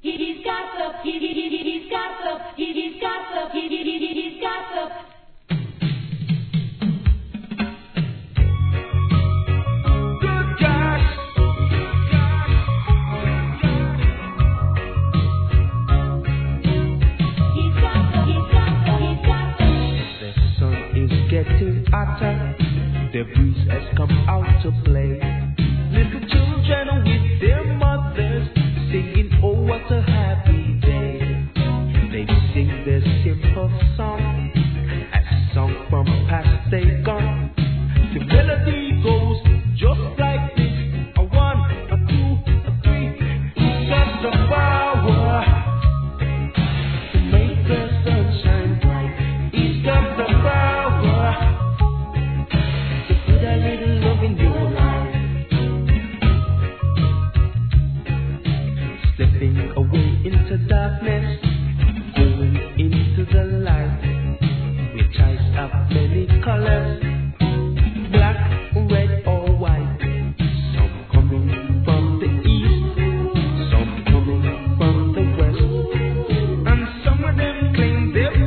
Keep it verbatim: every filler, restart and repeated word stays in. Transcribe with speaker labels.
Speaker 1: He's got the, he, he, he, he's got the, he, he's got the, he, he, he, he's got the. Good God. He's got the, he's got the, he's got the.
Speaker 2: The sun is getting hotter. The breeze has come out to play. Little children with their mothers singing, oh what a happy day. They sing their simple song, a song from past day gone. The melody goes just like this, a one, a two, a three. Who's got the power to make the sun shine bright? He's got the power to put a little love in your life. Slipping away into darkness, going into the light. We ties up many colors, black, red or white. Some coming from the east, some coming from the west, and some of them claim they're